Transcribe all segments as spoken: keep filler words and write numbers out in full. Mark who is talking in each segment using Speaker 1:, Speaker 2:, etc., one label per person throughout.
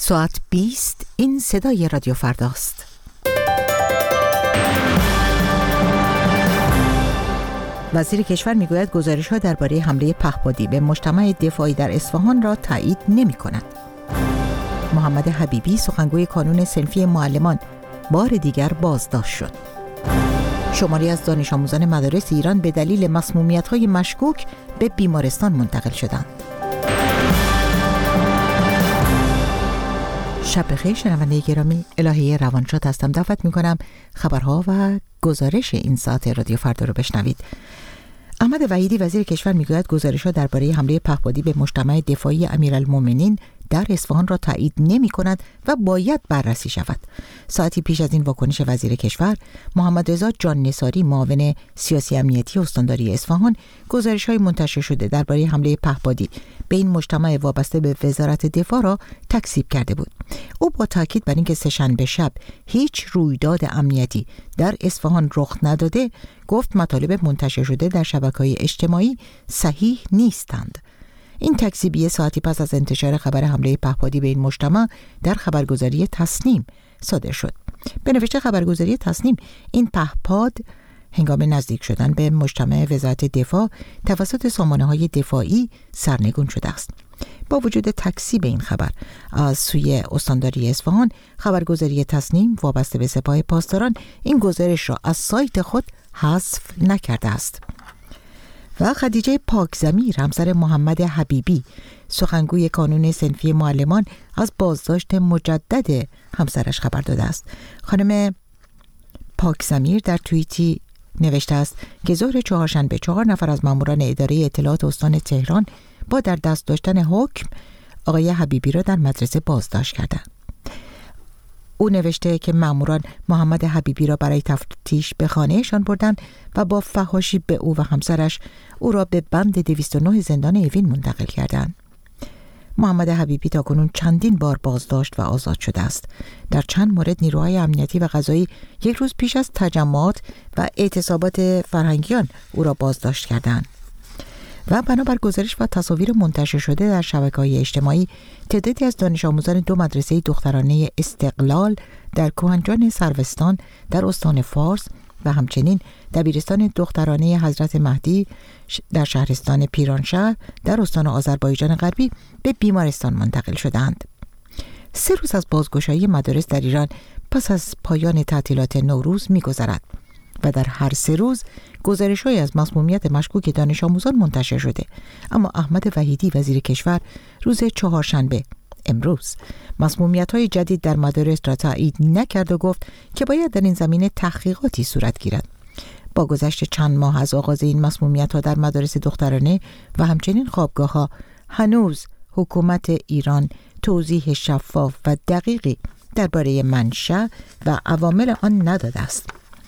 Speaker 1: ساعت بیست این صدای رادیو فرداست. وزیر کشور میگوید گزارش‌ها درباره حمله پهپادی به مجتمع دفاعی در اصفهان را تایید نمی‌کند. محمد حبیبی سخنگوی کانون صنفی معلمان بار دیگر بازداشت شد. شماری از دانش آموزان مدارس ایران به دلیل مسمومیت‌های مشکوک به بیمارستان منتقل شدند. شب بخیر شنونده گرامی، الهه روانشاد هستم. دعوت می‌کنم خبرها و گزارش این ساعت رادیو فردا رو بشنوید. احمد وحیدی وزیر کشور میگوید گزارش‌ها درباره حمله پهپادی به مجتمع دفاعی امیرالمومنین در اصفهان را تایید نمی‌کند و باید بررسی شود. ساعتی پیش از این واکنش وزیر کشور، محمد رضا جان نثاری معاون سیاسی امنیتی استانداری اصفهان گزارش‌های منتشر شده درباره حمله پهپادی به این مجتمع وابسته به وزارت دفاع را تکذیب کرده بود. او با تاکید بر اینکه سه‌شنبه شب هیچ رویداد امنیتی در اصفهان رخ نداده، گفت مطالب منتشر شده در شبکه‌های اجتماعی صحیح نیستند. این تکذیبیه ساعتی پس از انتشار خبر حمله پهپادی به این مجتمع در خبرگزاری تصنیم صادر شد. به نوشته خبرگزاری تصنیم، این پهپاد هنگام نزدیک شدن به مجتمع وزارت دفاع توسط سامانه‌های دفاعی سرنگون شده است. با وجود تکذیب این خبر از سوی استانداری اصفهان، خبرگزاری تصنیم وابسته به سپاه پاسداران این گزارش را از سایت خود حذف نکرده است. و خدیجه پاکزمیر همسر محمد حبیبی سخنگوی کانون صنفی معلمان از بازداشت مجدد همسرش خبر داده است. خانم پاکزمیر در توییتی نوشته است که ظهر چهارشنبه چهار نفر از ماموران اداره اطلاعات استان تهران با در دست داشتن حکم آقای حبیبی را در مدرسه بازداشت کردند. او نوشته که ماموران محمد حبیبی را برای تفتیش به خانه‌شان بردند و با فحاشی به او و همسرش او را به بند دویست و نه زندان اوین منتقل کردند. محمد حبیبی تاکنون چندین بار بازداشت و آزاد شده است. در چند مورد نیروهای امنیتی و قضایی یک روز پیش از تجمعات و اعتصابات فرهنگیان او را بازداشت کردند. و بنابر گزارش و تصاویر منتشر شده در شبکه‌های اجتماعی، تعدادی از دانش آموزان دو مدرسه دخترانه استقلال در کوهنجان سروستان در استان فارس و همچنین دبیرستان دخترانه حضرت مهدی در شهرستان پیرانشهر در استان آذربایجان غربی به بیمارستان منتقل شدند. سه روز از بازگشایی مدارس در ایران پس از پایان تعطیلات نوروز می‌گذرد و در هر سه روز گزارش‌هایی از مسمومیت مشکوک دانش آموزان منتشر شده. اما احمد وحیدی وزیر کشور روز چهارشنبه امروز مسمومیت‌های جدید در مدارس را تایید نکرد و گفت که باید در این زمینه تحقیقاتی صورت گیرد. با گذشت چند ماه از آغاز این مسمومیت‌ها در مدارس دخترانه و همچنین خوابگاه‌ها، هنوز حکومت ایران توضیح شفاف و دقیقی درباره منشأ و عوامل آن نداده است.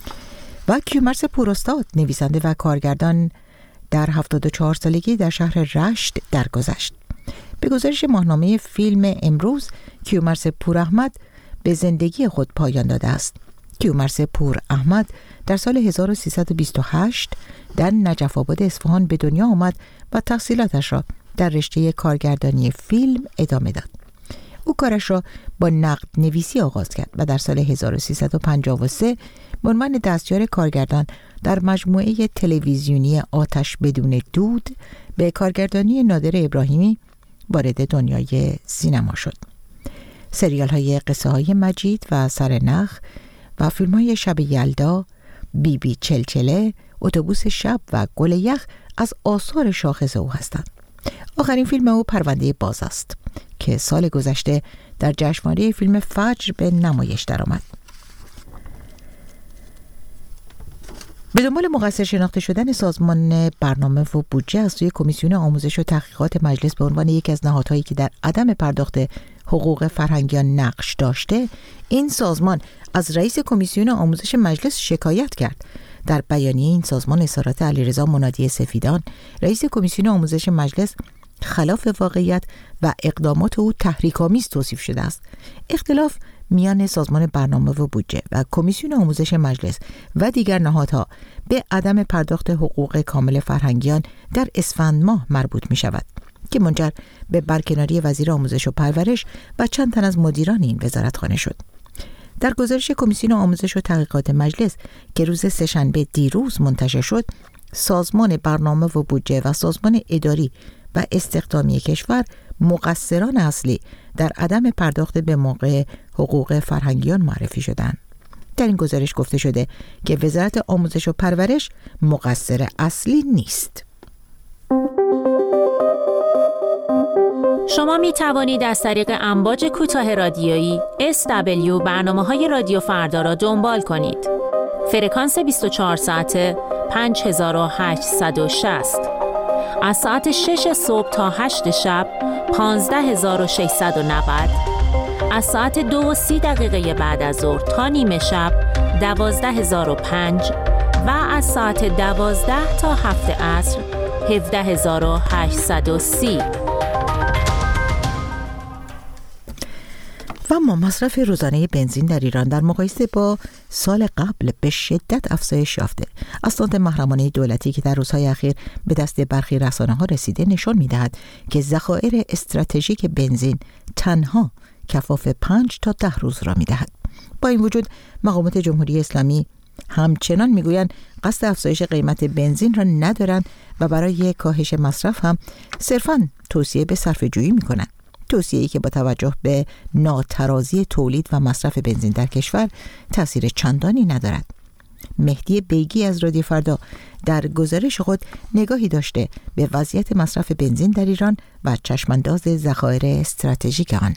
Speaker 1: و کیومرث پوراستاد نویسنده و کارگردان در هفتاد و چهار سالگی در شهر رشت درگذشت. به گزارش ماهنامه فیلم امروز، کیومرث پوراحمد به زندگی خود پایان داده است. کیومرث پوراحمد در سال هزار و سیصد و بیست و هشت در نجف آباد اصفهان به دنیا آمد و تحصیلاتش را در رشته کارگردانی فیلم ادامه داد. او کارش را با نقد نویسی آغاز کرد و در سال هزار و سیصد و پنجاه و سه به عنوان دستیار کارگردان در مجموعه تلویزیونی آتش بدون دود به کارگردانی نادر ابراهیمی وارد دنیای سینما شد. سریال های قصه های مجید و سرنخ و فیلم های شب یلدا، بی بی چلچله، اتوبوس شب و گل یخ از آثار شاخص او هستند. آخرین فیلم او پرونده باز است که سال گذشته در جشنواره فیلم فجر به نمایش درآمد. به دنبال مقصر شناخته شدن سازمان برنامه و بودجه از سوی کمیسیون آموزش و تحقیقات مجلس به عنوان یکی از نهادهایی که در عدم پرداخت حقوق فرهنگیان نقش داشته، این سازمان از رئیس کمیسیون آموزش مجلس شکایت کرد. در بیانیه این سازمان اظهارات علیرضا منادی سفیدان، رئیس کمیسیون آموزش مجلس، خلاف واقعیت و اقدامات او تحریک‌آمیز توصیف شده است. اختلاف میان سازمان برنامه و بودجه و کمیسیون آموزش مجلس و دیگر نهادها به عدم پرداخت حقوق کامل فرهنگیان در اسفند ماه مربوط می شود. که منجر به برکناری وزیر آموزش و پرورش و چند تن از مدیران این وزارتخانه شد. در گزارش کمیسیون آموزش و تحقیقات مجلس که روز سه‌شنبه دیروز منتشر شد، سازمان برنامه و بودجه و سازمان اداری و استخدامی کشور مقصران اصلی در عدم پرداخت به موقع حقوق فرهنگیان معرفی شدند. در این گزارش گفته شده که وزارت آموزش و پرورش مقصر اصلی نیست.
Speaker 2: شما می توانید از طریق امواج کوتاه رادیویی اس دبلیو برنامه‌های رادیو فردا را دنبال کنید. فرکانس بیست و چهار ساعته پنج هزار و هشتصد و شصت، از ساعت شش صبح تا هشت شب پانزده هزار و ششصد و نود، از ساعت دو و سی دقیقه بعد از ظهر تا نیمه شب دوازده هزار و پنج و از ساعت دوازده تا هفت عصر هفده هزار و هشتصد و سی.
Speaker 1: و اما مصرف روزانه بنزین در ایران در مقایسه با سال قبل به شدت افزایش یافته. اسناد محرمانه دولتی که در روزهای اخیر به دست برخی رسانه‌ها رسیده نشان می‌دهد که ذخایر استراتژیک بنزین تنها کفاف پنج تا ده روز را می‌دهد. با این وجود مقامات جمهوری اسلامی همچنان می‌گویند قصد افزایش قیمت بنزین را ندارند و برای کاهش مصرف هم صرفاً توصیه به صرفه‌جویی می‌کنند. توصیه‌ای که با توجه به ناترازی تولید و مصرف بنزین در کشور تأثیر چندانی ندارد. مهدی بیگی از رادیو فردا در گزارش خود نگاهی داشته به وضعیت مصرف بنزین در ایران و چشمانداز ذخایر استراتژیک آن.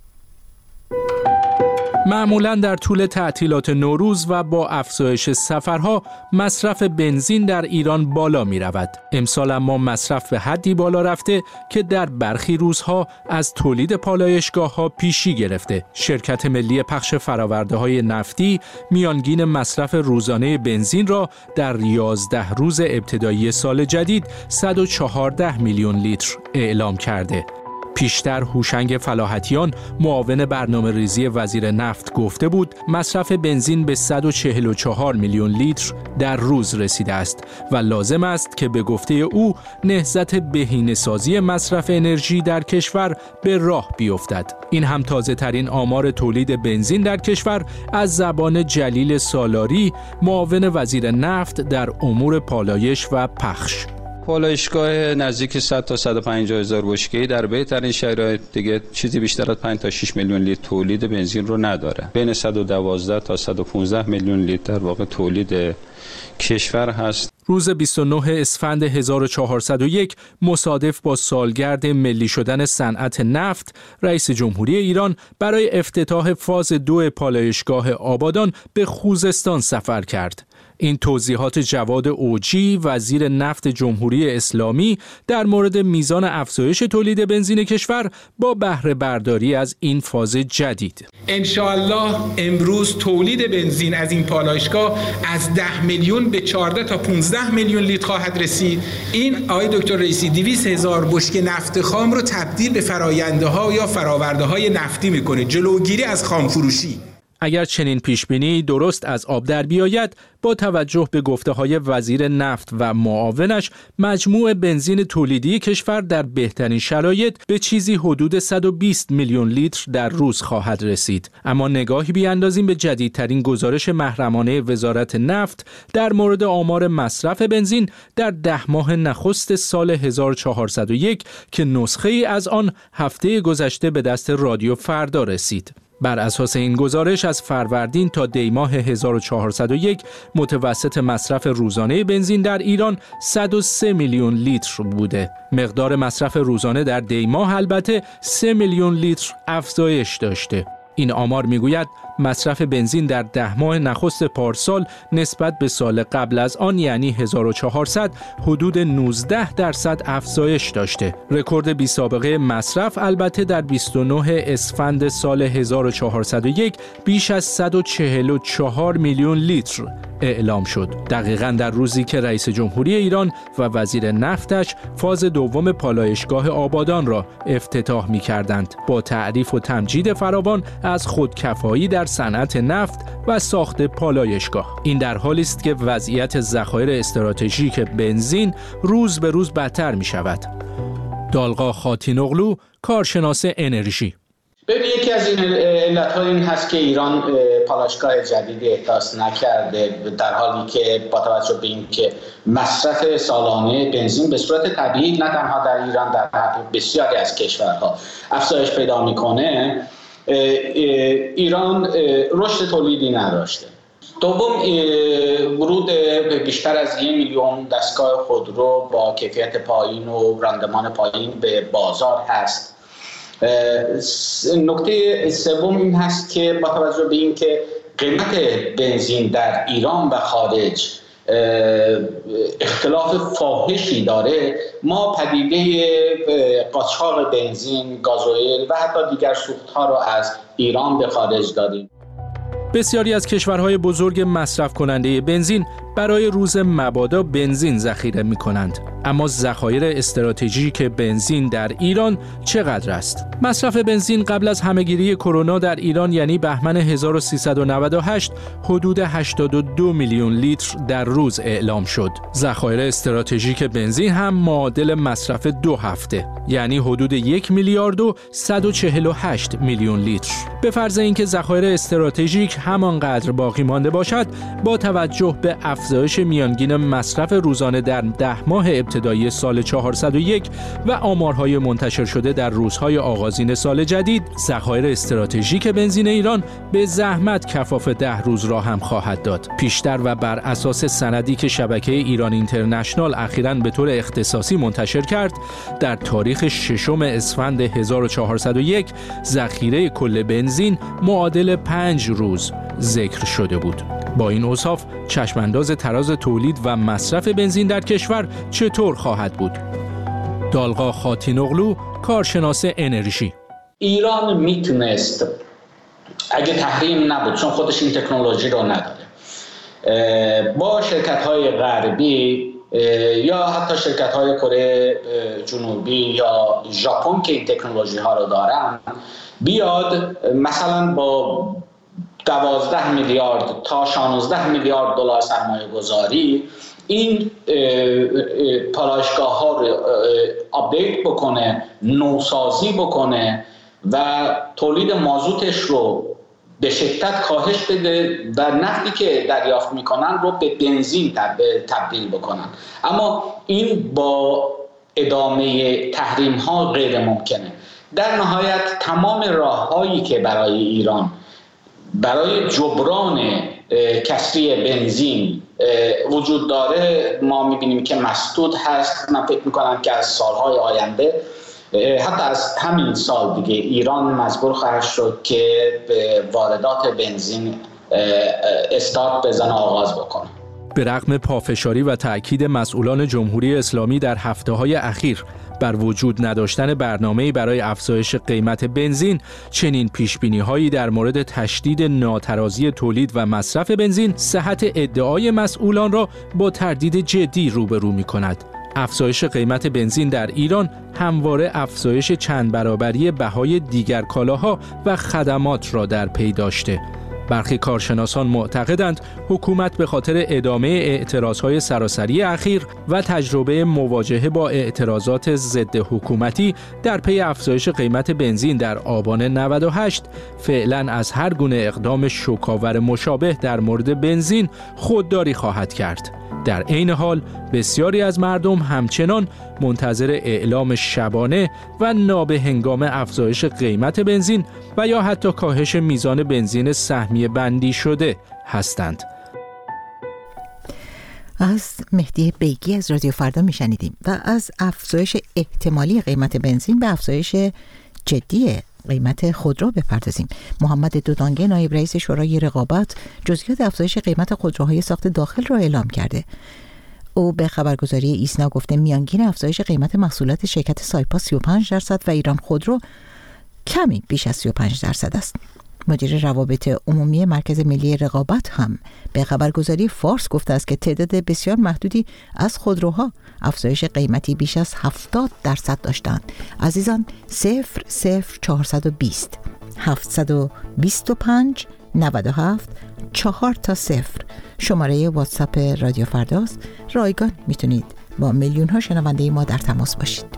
Speaker 3: معمولاً در طول تعطیلات نوروز و با افزایش سفرها مصرف بنزین در ایران بالا می رود. امسال اما مصرف به حدی بالا رفته که در برخی روزها از تولید پالایشگاه‌ها پیشی گرفته. شرکت ملی پخش فرآورده‌های نفتی میانگین مصرف روزانه بنزین را در یازده روز ابتدایی سال جدید صد و چهارده میلیون لیتر اعلام کرده. پیشتر هوشنگ فلاحتیان معاون برنامه ریزی وزیر نفت گفته بود مصرف بنزین به صد و چهل و چهار میلیون لیتر در روز رسیده است و لازم است که به گفته او نهضت بهینه‌سازی مصرف انرژی در کشور به راه بیفتد. این هم تازه ترین آمار تولید بنزین در کشور از زبان جلیل سالاری معاون وزیر نفت در امور پالایش و پخش.
Speaker 4: پالایشگاه نزدیک صد تا صد و پنجاه هزار بشکه‌ای در بهترین شرایط دیگه چیزی بیشتر از پنج تا شش میلیون لیتر تولید بنزین رو نداره. بین صد و دوازده تا صد و پانزده میلیون لیتر در واقع تولید کشور هست.
Speaker 3: روز بیست و نه اسفند هزار و چهارصد و یک مصادف با سالگرد ملی شدن صنعت نفت، رئیس جمهوری ایران برای افتتاح فاز دو پالایشگاه آبادان به خوزستان سفر کرد. این توضیحات جواد اوجی وزیر نفت جمهوری اسلامی در مورد میزان افزایش تولید بنزین کشور با بهره برداری از این فاز جدید.
Speaker 5: انشاءالله امروز تولید بنزین از این پالایشگاه از ده میلیون به چهارده تا پانزده میلیون لیتر خواهد رسید. این آقای دکتر رئیسی دویست هزار بشکه نفت خام رو تبدیل به فراینده ها یا فراورده های نفتی میکنه، جلوگیری از خام فروشی.
Speaker 3: اگر چنین پیشبینی درست از آب در بیاید، با توجه به گفته‌های وزیر نفت و معاونش مجموع بنزین تولیدی کشور در بهترین شرایط به چیزی حدود صد و بیست میلیون لیتر در روز خواهد رسید. اما نگاهی بیاندازیم به جدیدترین گزارش محرمانه وزارت نفت در مورد آمار مصرف بنزین در ده ماه نخست سال هزار و چهارصد و یک که نسخه ای از آن هفته گذشته به دست رادیو فردا رسید. بر اساس این گزارش از فروردین تا دی ماه هزار و چهارصد و یک متوسط مصرف روزانه بنزین در ایران صد و سه میلیون لیتر بوده. مقدار مصرف روزانه در دی ماه البته سه میلیون لیتر افزایش داشته. این آمار میگوید مصرف بنزین در ده ماه نخست پارسال نسبت به سال قبل از آن یعنی هزار و چهارصد حدود نوزده درصد افزایش داشته. رکورد بی سابقه مصرف البته در بیست و نه اسفند سال هزار و چهارصد و یک بیش از صد و چهل و چهار میلیون لیتر اعلام شد. دقیقاً در روزی که رئیس جمهوری ایران و وزیر نفتش فاز دوم پالایشگاه آبادان را افتتاح می‌کردند با تعریف و تمجید فراوان از خودکفایی در صنعت نفت و ساخت پالایشگاه. این در حالی است که وضعیت ذخایر استراتژیک بنزین روز به روز بدتر می‌شود. دالغا خاتینوغلو، کارشناس انرژی:
Speaker 6: ببین، یکی از این علت‌ها این هست که ایران پالایشگاه جدیدی احداث نکرده، در حالی که با توجه به اینکه مصرف سالانه بنزین به صورت طبیعی نه تنها در ایران، در بسیاری از کشورها افزایش پیدا میکنه، ایران رشد تولیدی نداشته. دوم، ورود بیشتر از یک میلیون دستگاه خودرو با کیفیت پایین و راندمان پایین به بازار هست. نکته سوم این هست که با توجه به اینکه قیمت بنزین در ایران و خارج اختلاف فاحشی داره، ما پدیده قاچاق بنزین، گازوئیل و حتی دیگر سوخت‌ها رو از ایران به خارج دادیم.
Speaker 3: بسیاری از کشورهای بزرگ مصرف کننده بنزین برای روز مبادا بنزین ذخیره می کنند. اما ذخایر استراتژیک بنزین در ایران چقدر است؟ مصرف بنزین قبل از همهگیری کرونا در ایران، یعنی بهمن هزار و سیصد و نود و هشت، حدود هشتاد و دو میلیون لیتر در روز اعلام شد. ذخایر استراتژیک بنزین هم معادل مصرف دو هفته، یعنی حدود یک میلیارد و صد و چهل و هشت میلیون لیتر. به فرض اینکه ذخایر استراتژیک همانقدر باقی مانده باشد، با توجه به افزایش میانگین مصرف روزانه در ده ماه ابتدایی سال چهارصد و یک و آمارهای منتشر شده در روزهای آغازین سال جدید، ذخایر استراتژیک بنزین ایران به زحمت کفاف ده روز را هم خواهد داد. پیشتر و بر اساس سندی که شبکه ایران اینترنشنال اخیراً به طور اختصاصی منتشر کرد، در تاریخ ششم اسفند هزار و چهارصد و یک ذخیره کل بنزین معادل پنج روز ذکر شده بود. با این اوصاف چشمانداز تراز تولید و مصرف بنزین در کشور چطور خواهد بود؟ دالغا خاتینوغلو، کارشناس انرژی:
Speaker 6: ایران میتونست اگه تحریم نبود، چون خودش این تکنولوژی رو نداره، با شرکت‌های غربی یا حتی شرکت‌های کره جنوبی یا ژاپن که این تکنولوژی ها رو دارن، بیاد مثلا با دوازده میلیارد تا شانزده میلیارد دلار سرمایه گذاری این پالایشگاه ها رو آپدیت بکنه، نوسازی بکنه و تولید مازوتش رو به شدت کاهش بده و نفتی که دریافت میکنن رو به بنزین تبدیل بکنن. اما این با ادامه تحریم ها غیر ممکنه. در نهایت تمام راههایی که برای ایران برای جبران کسری بنزین وجود داره، ما میبینیم که مسدود هست. من فکر میکنم که از سالهای آینده، حتی از همین سال دیگه، ایران مجبور خواهد شد که به واردات بنزین استارت بزنه، آغاز بکنه.
Speaker 3: به رغم پافشاری و تأکید مسئولان جمهوری اسلامی در هفته‌های اخیر بر وجود نداشتن برنامه‌ای برای افزایش قیمت بنزین، چنین پیشبینی‌هایی در مورد تشدید ناترازی تولید و مصرف بنزین صحت ادعای مسئولان را با تردید جدی روبرو می‌کند. افزایش قیمت بنزین در ایران همواره افزایش چند برابری بهای دیگر کالاها و خدمات را در پی داشته. برخی کارشناسان معتقدند حکومت به خاطر ادامه اعتراضهای سراسری اخیر و تجربه مواجهه با اعتراضات ضد حکومتی در پی افزایش قیمت بنزین در آبان نود و هشت فعلا از هر گونه اقدام شوک‌آور مشابه در مورد بنزین خودداری خواهد کرد. در عین حال بسیاری از مردم همچنان منتظر اعلام شبانه و نابهنگام افزایش قیمت بنزین و یا حتی کاهش میزان بنزین سهمیه بندی شده هستند.
Speaker 1: از مهدی بیگی از رادیو فردا میشنیدیم و از افزایش احتمالی قیمت بنزین به افزایش جدی قیمت خودرو بپردازیم. محمد دودانگه، نایب رئیس شورای رقابت، جزئیات افزایش قیمت خودروهای ساخت داخل را اعلام کرده. او به خبرگزاری ایسنا گفته میانگین افزایش قیمت محصولات شرکت سایپا سی و پنج درصد و ایران خودرو کمی بیش از سی و پنج درصد است. مدیر روابط عمومی مرکز ملی رقابت هم به خبرگزاری فارس گفته است که تعداد بسیار محدودی از خودروها افزایش قیمتی بیش از هفتاد درصد داشتند. عزیزان، صفر صفر چهارصد و بیست هفتصد و بیست و پنج نود و هفت چهار تا صفر شماره واتساپ رادیو فرداست. رایگان میتونید با میلیون ها شنونده ما در تماس باشید.